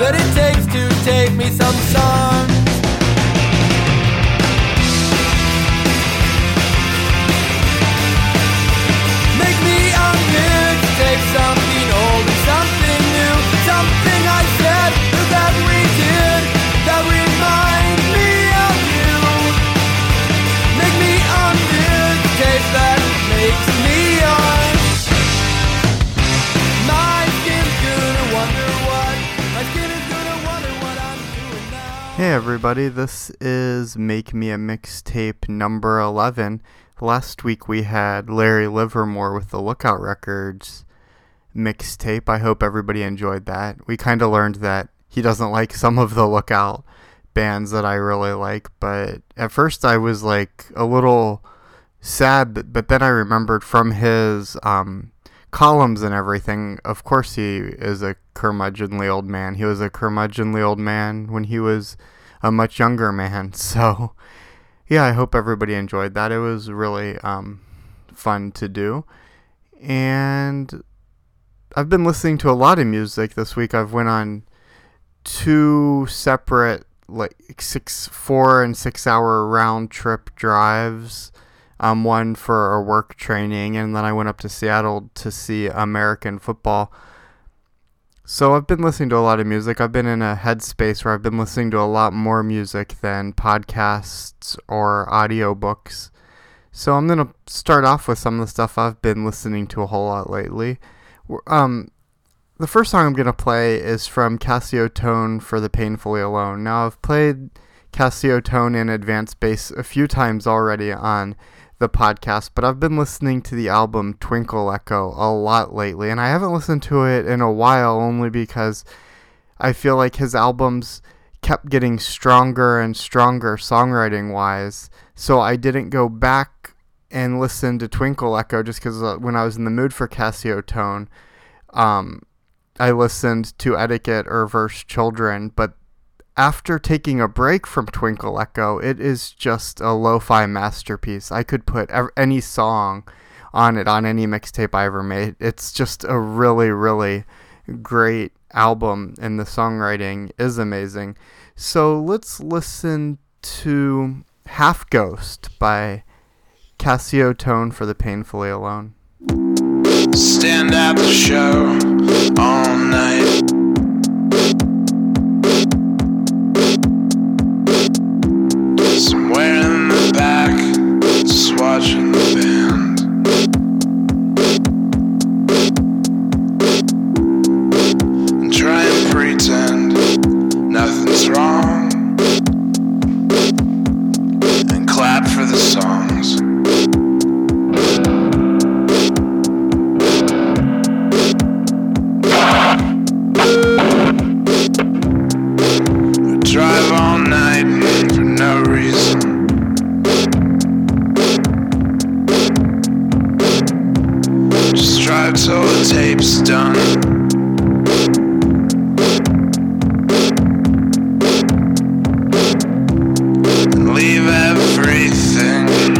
that it takes to take me some songs. Make me a mixtape, something old and something new, something I said or that we did that reminds me of you. Make me a mixtape that makes me yours. My skin's gonna wonder what, my skin is gonna wonder what I'm doing now. Hey everybody, this is Make Me a Mixtape number 11. Last week we had Larry Livermore with the Lookout Records mixtape. I hope everybody enjoyed that. We kind of learned that he doesn't like some of the Lookout bands that I really like, but at first I was like a little sad, but then I remembered from his columns and everything, of course he is a curmudgeonly old man. He was a curmudgeonly old man when he was a much younger man, so yeah, I hope everybody enjoyed that. It was really fun to do. And I've been listening to a lot of music this week. I've went on two separate 4 and 6 hour round trip drives. One for a work training, and then I went up to Seattle to see American football. So I've been listening to a lot of music. I've been in a headspace where I've been listening to a lot more music than podcasts or audiobooks. So I'm going to start off with some of the stuff I've been listening to a whole lot lately. The first song I'm going to play is from Casio Tone for the Painfully Alone. Now, I've played Casio Tone in advanced bass a few times already on the podcast, but I've been listening to the album Twinkle Echo a lot lately, and I haven't listened to it in a while only because I feel like his albums kept getting stronger and stronger songwriting wise, so I didn't go back and listen to Twinkle Echo just because when I was in the mood for Casio Tone, I listened to Etiquette or Verse Children, but after taking a break from Twinkle Echo, it is just a lo-fi masterpiece. I could put any song on it on any mixtape I ever made. It's just a really, really great album, and the songwriting is amazing. So let's listen to Half Ghost by Casio Tone for the Painfully Alone. Stand at the show all night. Somewhere in the back, just watching the band. And try and pretend nothing's wrong, and clap for the songs. Drive all night for no reason. Just drive till the tape's done. And leave everything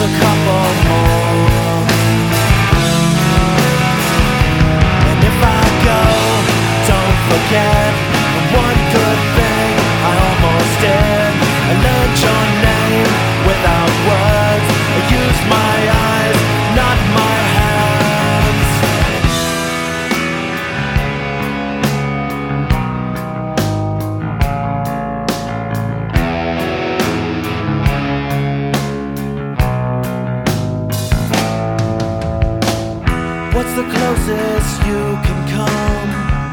a couple more. And if I go, don't forget the one good thing I almost did. I learned your name without words. I used my eyes, not my hands. What's the closest you can come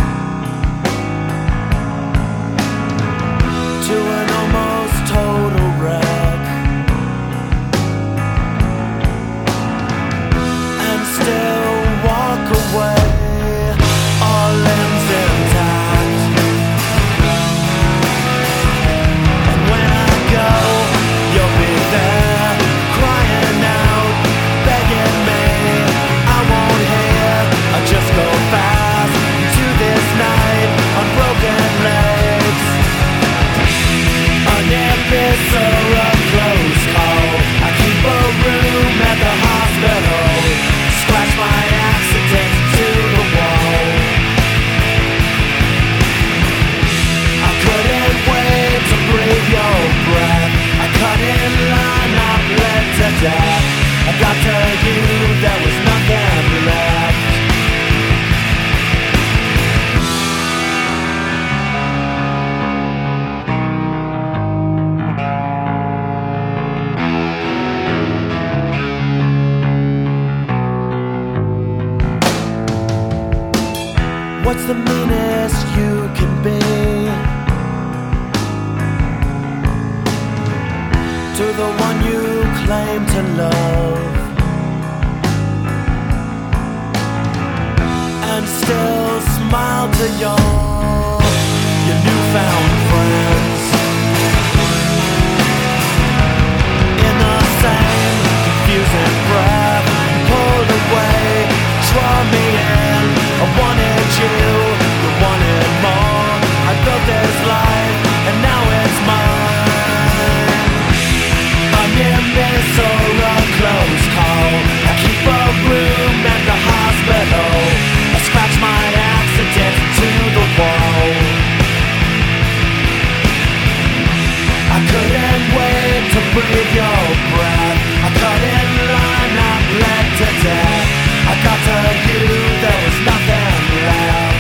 to an almost total wreck, and still walk away, all limbs intact? And when I go, you'll be there, crying out, begging me. I won't hear, I just go fast to this night on broken legs. An episode of close call. I keep a room at the hospital. Scratch my accident to the wall. I couldn't wait to breathe your breath. I cut in line, I bled to death. I got to you, there was nothing left. What's the meanest you can be to the one you claim to love, and still smile to your newfound friends? In the same confusing breath, you pulled away, draw me in. I wanted you, you wanted more. I built this life, and now it's mine. A near miss or a close call. I keep a room at the hospital. I scratch my accident to the wall. I couldn't wait to breathe your breath. I cut in line, I bled to death. I got to you, there was nothing left.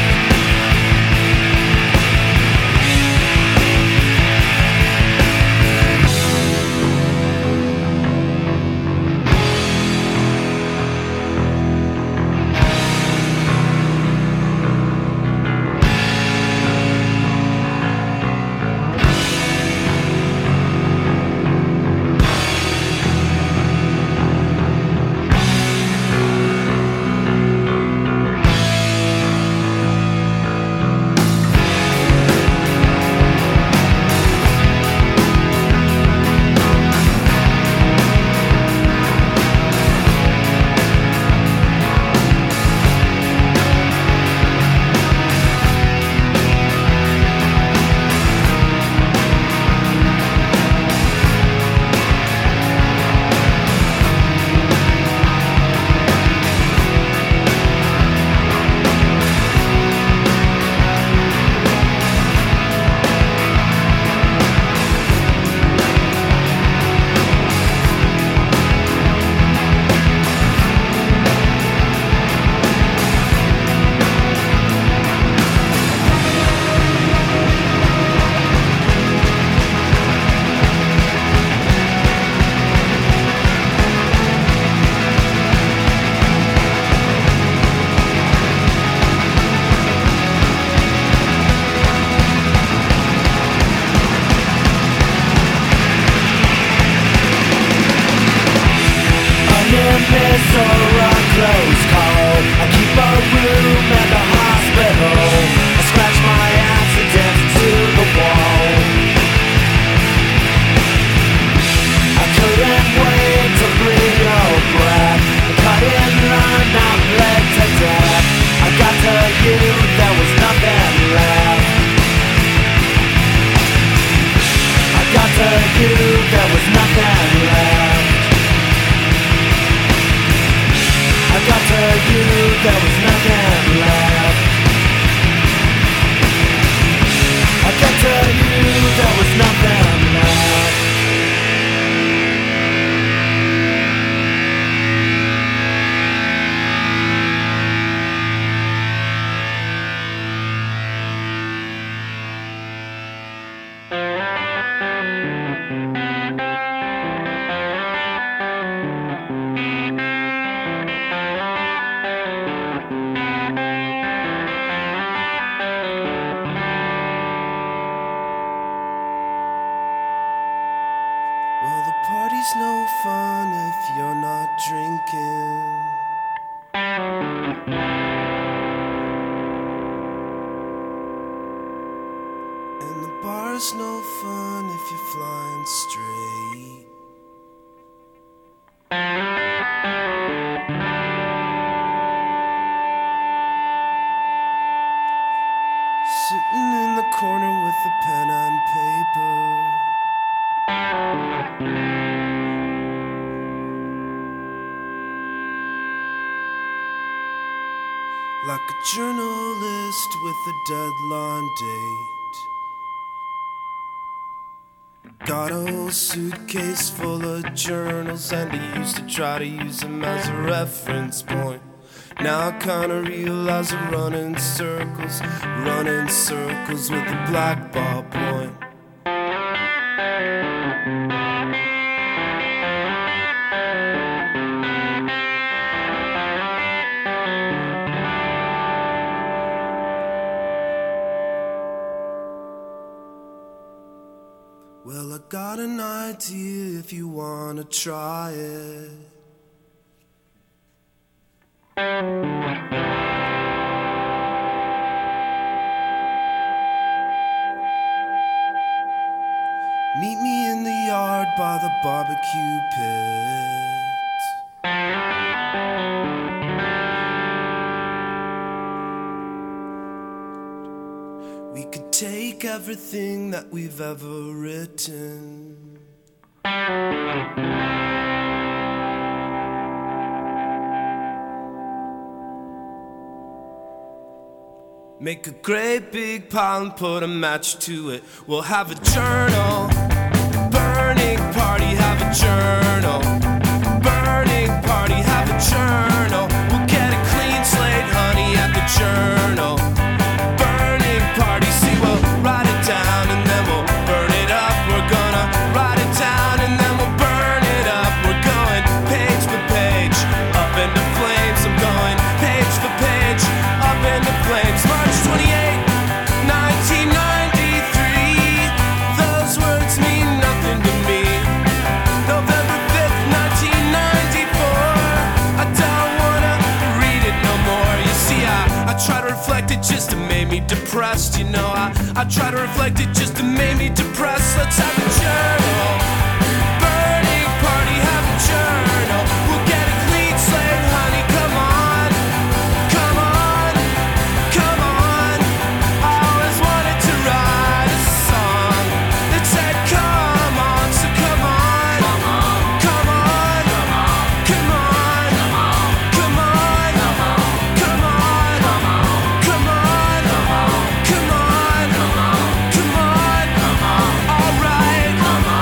you, there was nothing left. got to you, there was nothing left. I got to you, there was nothing left. Well, the party's no fun if you're not drinking. And the bar's no fun if you're flying straight. Sitting in the corner with a pen and paper. Like a journalist with a deadline date. Got a whole suitcase full of journals, and I used to try to use them as a reference point. Now I kinda realize I run in circles with a black ballpoint. Well, I got an idea if you wanna try it. Meet me in the yard by the barbecue pit. We could take everything that we've ever written. Make a great big pile and put a match to it. We'll have a journal. Burning party, have a journal. Burning party, have a journal. We'll get a clean slate, honey, at the journal. Burning party, see, we'll write it down and then we'll burn it up. We're gonna write it down and then we'll burn it up. We're going page for page, up into flames. I'm going page for page, up into flames. March 28, 1993. Those words mean nothing to me. November 5th, 1994. I don't wanna read it no more. You see, I try to reflect it just to make me depressed. You know, I try to reflect it just to make me depressed. Let's have a journal. Burning party, have a journal. We'll get a clean slate, honey, come on. Come on, come on. I always wanted to write a song that said come on, so come on. Come on, come on, come on, come on, come on, come on, come on, come on, all right.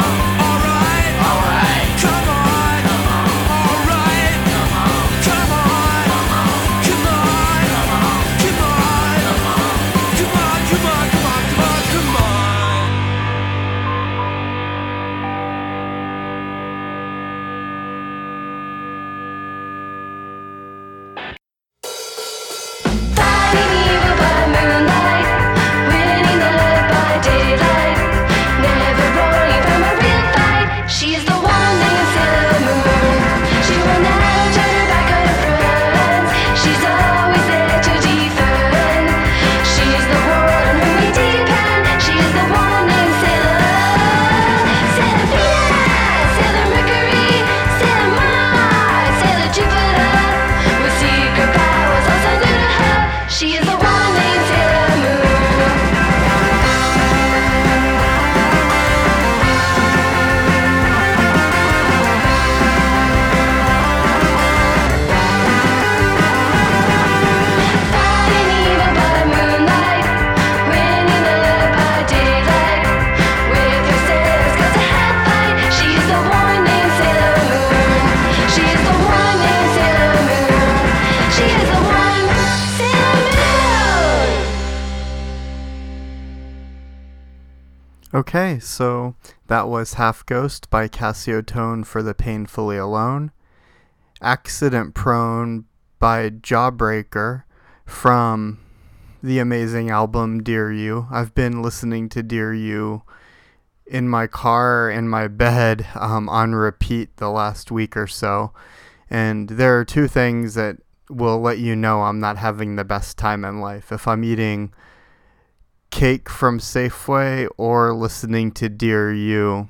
Okay, so that was Half Ghost by Cassiotone for the Painfully Alone. Accident Prone by Jawbreaker from the amazing album Dear You. I've been listening to Dear You in my car, in my bed, on repeat the last week or so. And there are two things that will let you know I'm not having the best time in life. If I'm eating cake from Safeway or listening to Dear You,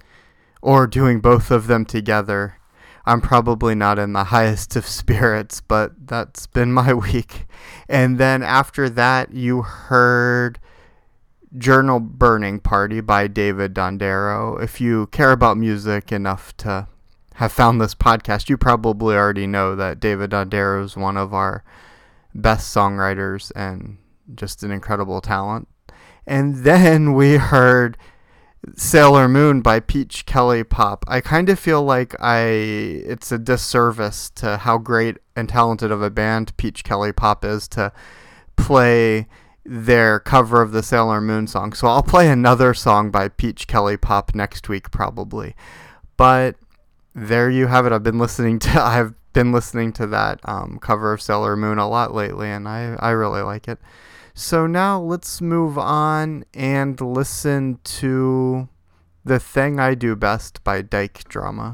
or doing both of them together, I'm probably not in the highest of spirits, but that's been my week. And then after that, you heard Journal Burning Party by David Dondero. If you care about music enough to have found this podcast, you probably already know that David Dondero is one of our best songwriters and just an incredible talent. And then we heard Sailor Moon by Peach Kelly Pop. I kind of feel like it's a disservice to how great and talented of a band Peach Kelly Pop is to play their cover of the Sailor Moon song. So I'll play another song by Peach Kelly Pop next week probably. But there you have it. I've been listening to that cover of Sailor Moon a lot lately, and I really like it. So now let's move on and listen to The Thing I Do Best by Dyke Drama.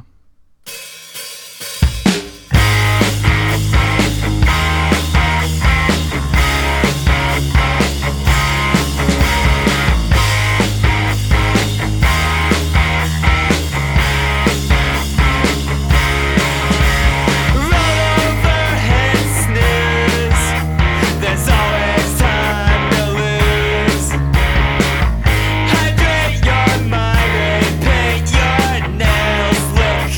Hydrate your mind and paint your nails. Look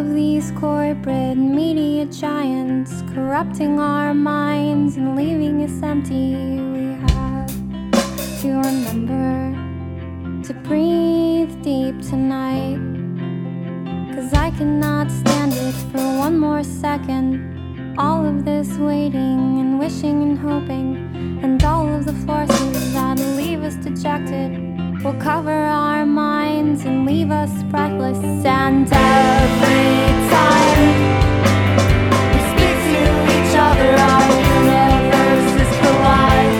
of these corporate media giants corrupting our minds and leaving us empty, we have to remember to breathe deep tonight. 'Cause I cannot stand it for one more second. All of this waiting and wishing and hoping, and all of the forces that leave us dejected will cover our minds and leave us breathless. And every time we speak to each other, our universes collide.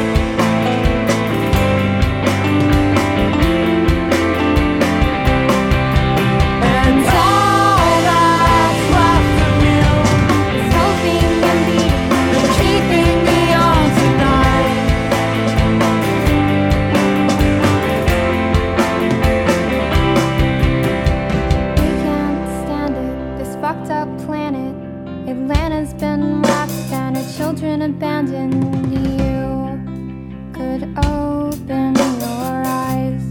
And all that's left of you is hoping and beating and keeping me on tonight. We can't stand it, this fucked up planet. Atlanta's been wrecked and her children abandoned. You could open your eyes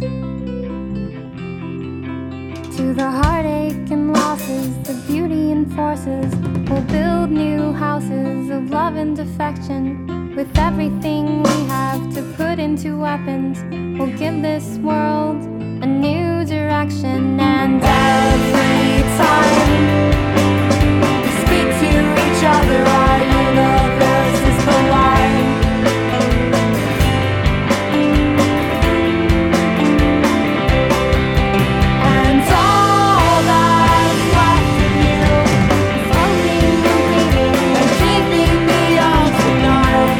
to the heartache and losses, the beauty and forces. We'll build new houses of love and affection. With everything we have to put into weapons, we'll give this world a new direction. And every time we speak to each other, our universes collide. And all that's left of you is hoping and beating and keeping me on tonight.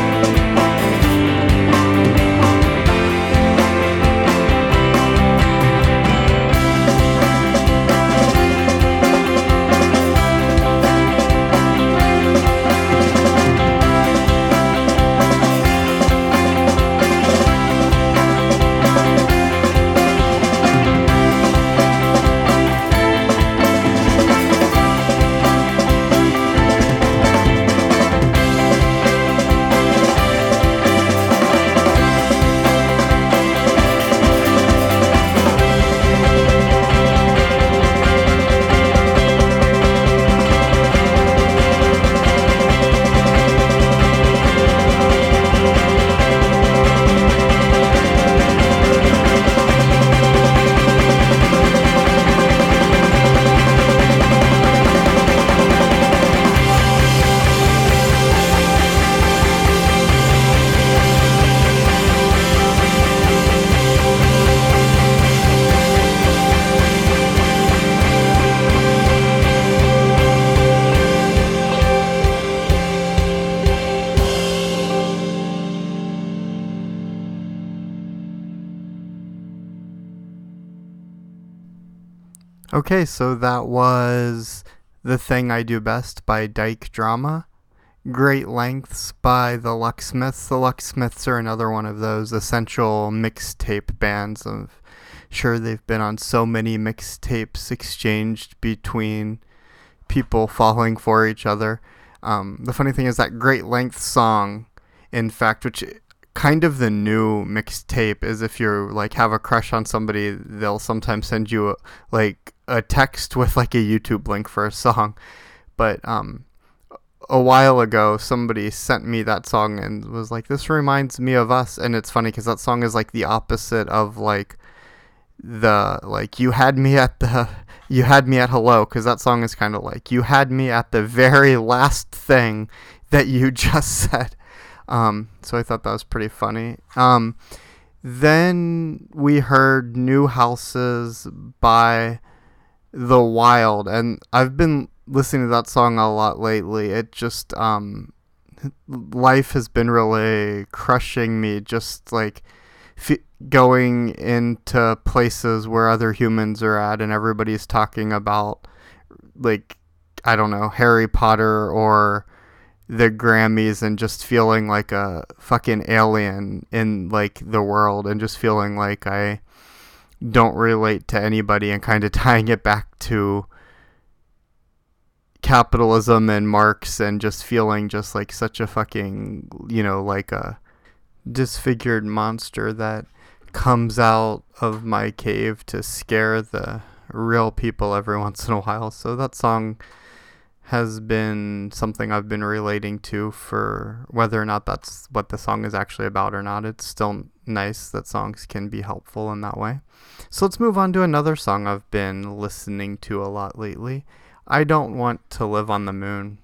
Okay, so that was The Thing I Do Best by Dyke Drama. Great Lengths by the Locksmiths. The Locksmiths are another one of those essential mixtape bands. I'm sure they've been on so many mixtapes exchanged between people falling for each other. The funny thing is that Great Lengths song, in fact, which kind of the new mixtape is, if you're like have a crush on somebody, they'll sometimes send you a text with like a YouTube link for a song. But a while ago, somebody sent me that song and was like, "This reminds me of us." And it's funny because that song is like the opposite of like the you had me at hello, because that song is kind of like you had me at the very last thing that you just said. So I thought that was pretty funny. Then we heard New Houses by The Wild, and I've been listening to that song a lot lately. It just life has been really crushing me, just like going into places where other humans are at and everybody's talking about, like, I don't know, Harry Potter or the Grammys, and just feeling like a fucking alien in like the world, and just feeling like I don't relate to anybody, and kind of tying it back to capitalism and Marx, and just feeling just like such a fucking, like a disfigured monster that comes out of my cave to scare the real people every once in a while. So that song has been something I've been relating to, for whether or not that's what the song is actually about or not. It's still nice that songs can be helpful in that way. So let's move on to another song I've been listening to a lot lately. I Don't Want to Live on the Moon.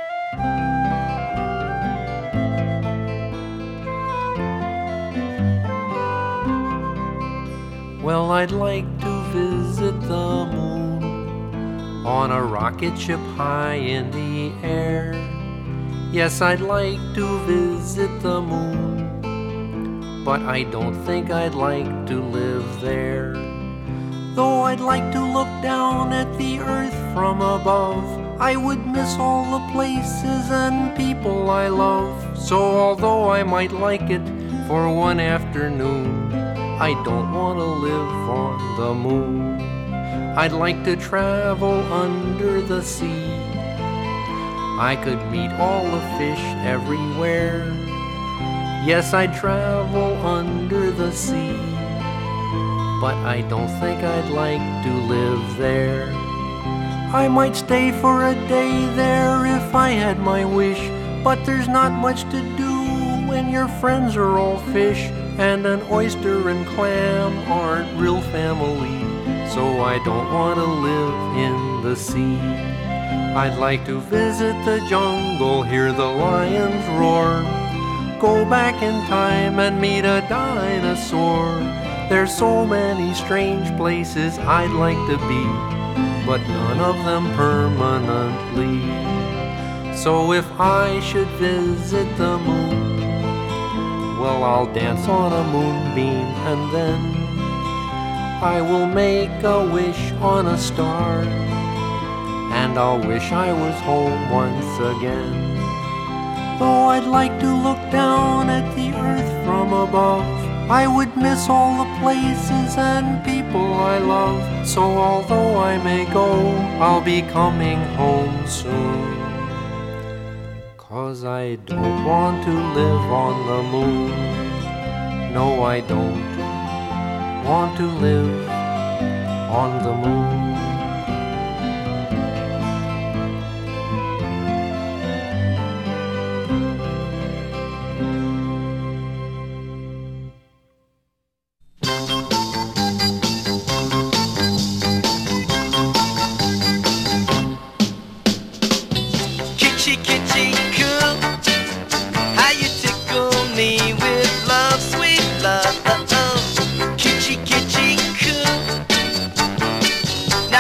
Well, I'd like to visit the moon on a rocket ship high in the air. Yes, I'd like to visit the moon, but I don't think I'd like to live there. Though I'd like to look down at the earth from above, I would miss all the places and people I love. So although I might like it for one afternoon, I don't want to live on the moon. I'd like to travel under the sea. I could meet all the fish everywhere. Yes, I'd travel under the sea, but I don't think I'd like to live there. I might stay for a day there if I had my wish, but there's not much to do when your friends are all fish, and an oyster and clam aren't real family. So I don't want to live in the sea. I'd like to visit the jungle, hear the lions roar, go back in time and meet a dinosaur. There's so many strange places I'd like to be, but none of them permanently. So if I should visit the moon, well, I'll dance on a moonbeam, and then I will make a wish on a star, and I'll wish I was home once again. Though I'd like to look down at the earth from above, I would miss all the places and people I love. So although I may go, I'll be coming home soon. 'Cause I don't want to live on the moon. No, I don't want to live on the moon. Kitschy, kitschy, cool. How you tickle me with love, sweet love. Kitschy, kitschy, cool.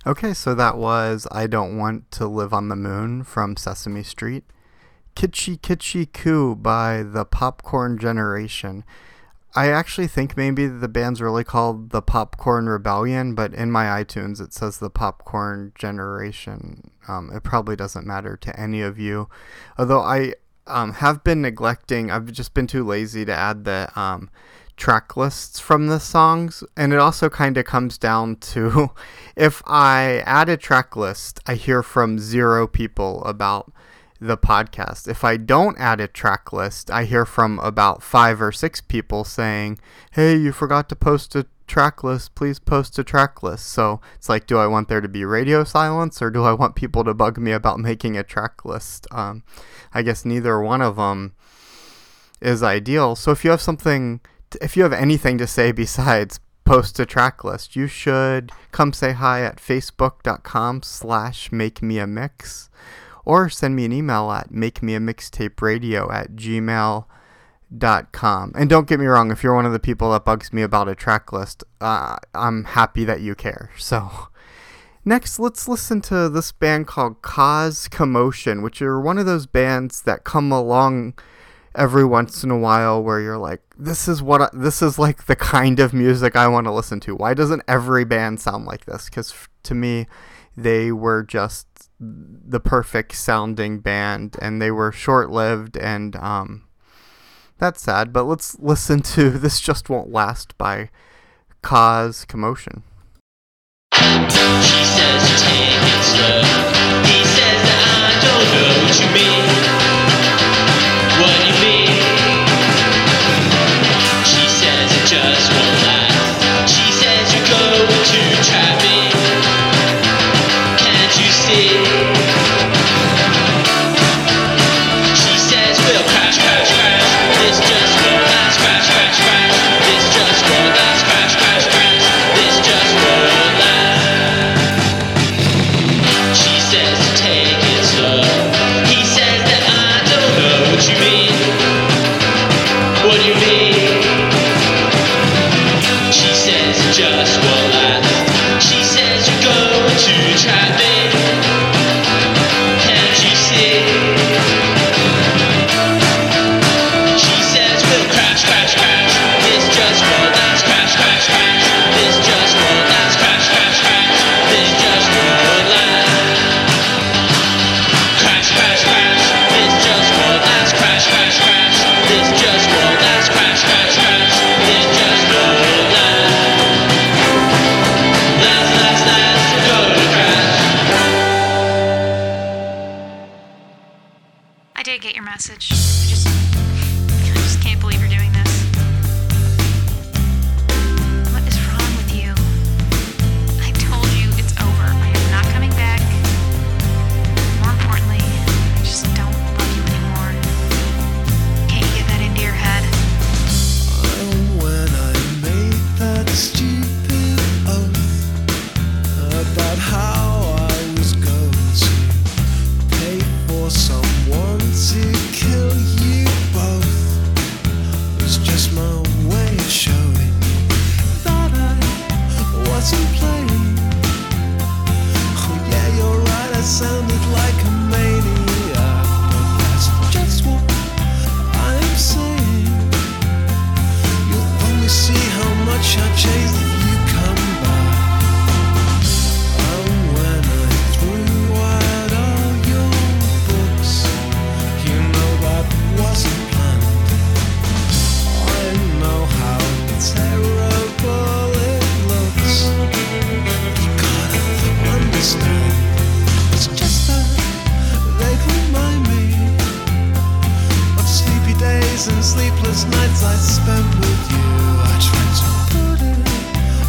Okay, so that was I Don't Want to Live on the Moon from Sesame Street. Kitschy Kitschy Coo by the Popcorn Generation. I actually think maybe the band's really called the Popcorn Rebellion, but in my iTunes it says the Popcorn Generation. It probably doesn't matter to any of you. Although I have been neglecting, I've just been too lazy to add the track lists from the songs, and it also kind of comes down to if I add a track list, I hear from 0 people about the podcast. If I don't add a track list, I hear from about 5 or 6 people saying, hey, you forgot to post a track list, please post a track list. So it's like, do I want there to be radio silence, or do I want people to bug me about making a track list? I guess neither one of them is ideal. So if you have anything to say besides post a track list, you should come say hi at facebook.com/makemeamix, or send me an email at makemeamixtaperadio@gmail.com. And don't get me wrong, if you're one of the people that bugs me about a track list, I'm happy that you care. So next, let's listen to this band called Cause Commotion, which are one of those bands that come along every once in a while where you're like, this is like the kind of music I want to listen to. Why doesn't every band sound like this? Because to me, they were just the perfect sounding band, and they were short-lived, and that's sad. But let's listen to This Just Won't Last by Cause Commotion. She says to take it slow. He says that I don't know what you mean. What do you mean? She says it just won't last. She says you're going to trap me. Can't you see? She says we'll crash, crash, crash. This just won't last. Crash, crash, crash. This just won't last. Crash, crash, crash. This just won't last. She says to take it slow. He says that I don't know what you mean. What do you mean? She says it just won't last. She says you're going to trap me. Can't you see? She says we'll crash, crash, crash. This just won't last. Crash, crash, crash. This just won't last. Crash, crash, crash. This just won't last. Crash, crash, crash. This just won't last. Crash, crash, crash. This just won't last. Crash, crash, crash. This just won't last. Last, last, last. Gonna crash. I did get your message. I just can't believe you're doing this. What is wrong with you? I told you it's over. I am not coming back. More importantly, I just don't love you anymore. Can't you get that into your head? When I made that stupid oath about how I was going to pay for someone to kill you both, it was just my way of showing you that I wasn't playing. Oh yeah, you're right, I sounded like a maniac, but that's just what I'm saying. You'll only see how much I changed if you come back. And when I threw out all your books, you know that wasn't planned. I know how terrible it looks. You gotta understand. It's just that they remind me of sleepy days and sleepless nights I spent with you. I tried to put it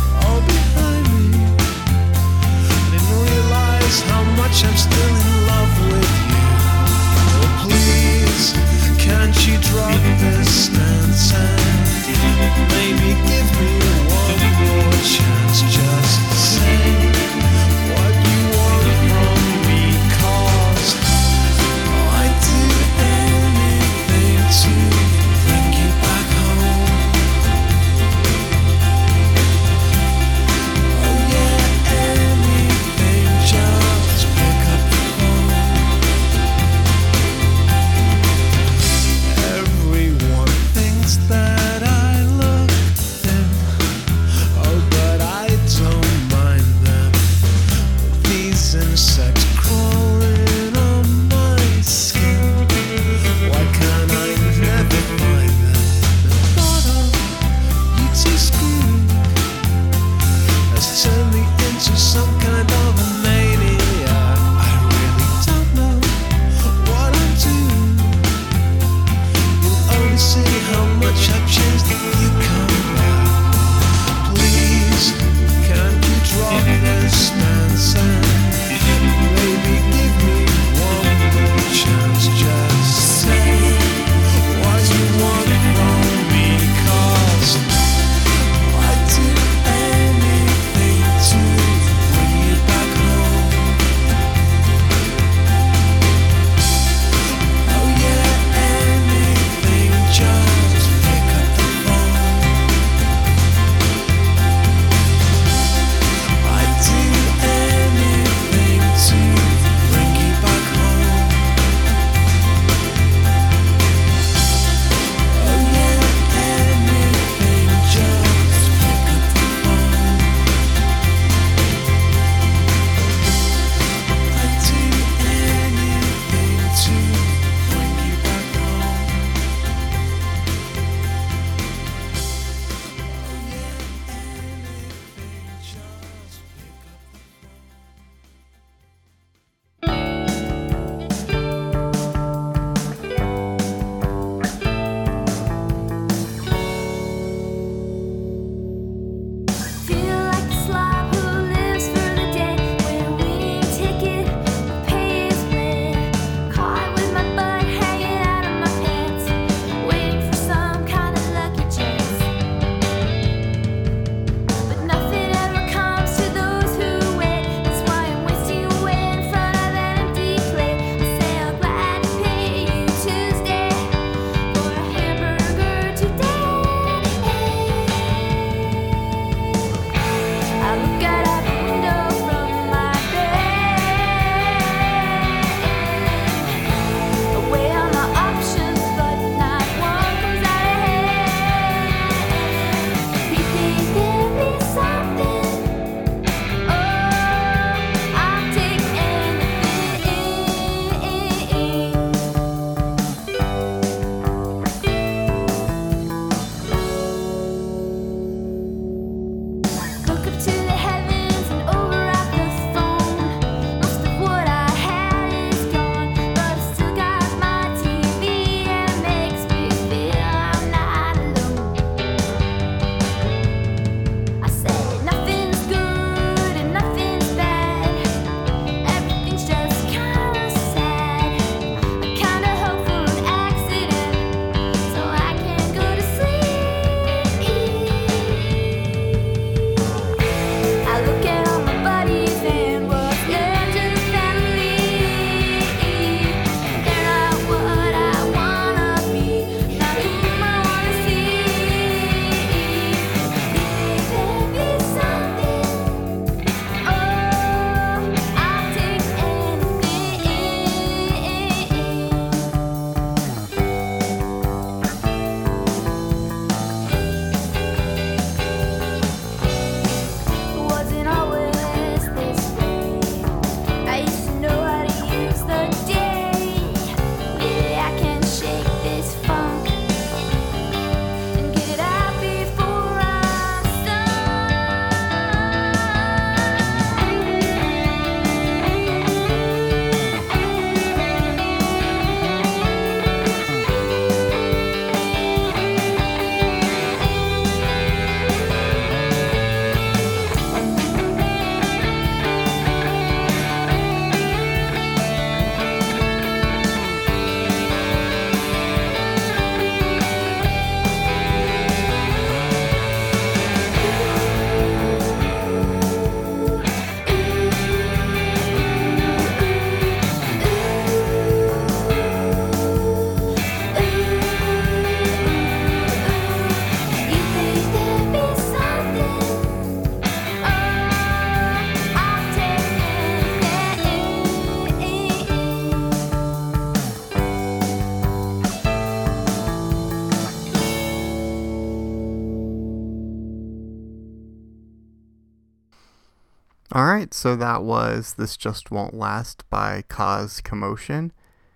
Alright, so that was This Just Won't Last by Cause Commotion.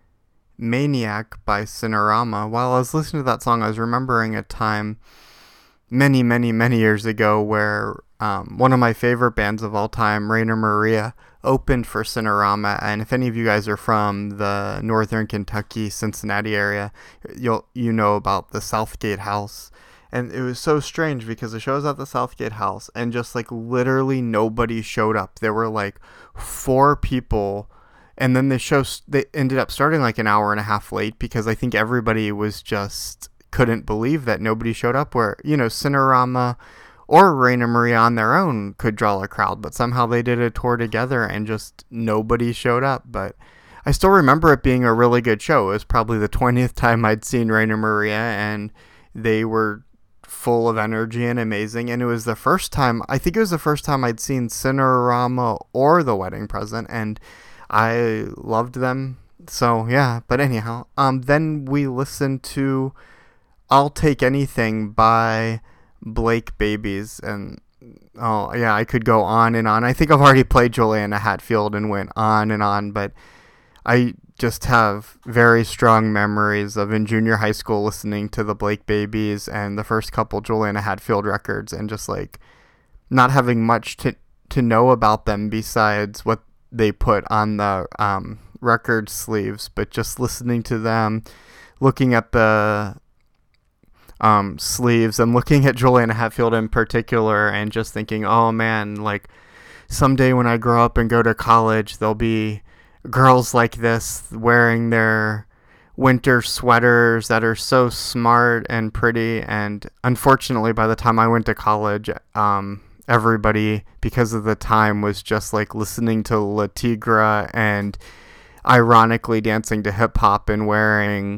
Maniac by Cinerama. While I was listening to that song, I was remembering a time many, many, many years ago where one of my favorite bands of all time, Rainer Maria, opened for Cinerama. And if any of you guys are from the northern Kentucky, Cincinnati area, you know about the Southgate House. And it was so strange because the show was at the Southgate House and just like literally nobody showed up. There were like 4 people. And then they ended up starting like an hour and a half late because I think everybody was just couldn't believe that nobody showed up, where, Cinerama or Rainer Maria on their own could draw a crowd, but somehow they did a tour together and just nobody showed up. But I still remember it being a really good show. It was probably the 20th time I'd seen Rainer Maria, and they were full of energy and amazing. And it was the first time I'd seen Cinerama or The Wedding Present, and I loved them. So yeah, but anyhow, then we listened to I'll Take Anything by Blake Babies, and oh yeah, I could go on and on. I think I've already played Juliana Hatfield and went on, but I just have very strong memories of in junior high school listening to the Blake Babies and the first couple Juliana Hatfield records, and just like not having much to know about them besides what they put on the record sleeves, but just listening to them, looking at the sleeves and looking at Juliana Hatfield in particular, and just thinking, oh man, like someday when I grow up and go to college, there'll be girls like this wearing their winter sweaters that are so smart and pretty. And unfortunately, by the time I went to college, everybody, because of the time, was just like listening to La Tigra and ironically dancing to hip hop and wearing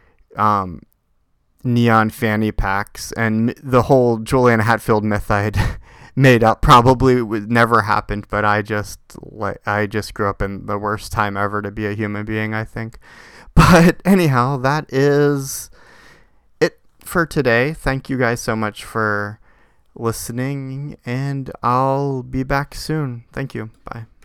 neon fanny packs, and the whole Juliana Hatfield myth I'd made up probably never happened. But I just grew up in the worst time ever to be a human being, I think. But anyhow, that is it for today. Thank you guys so much for listening, and I'll be back soon. Thank you. Bye.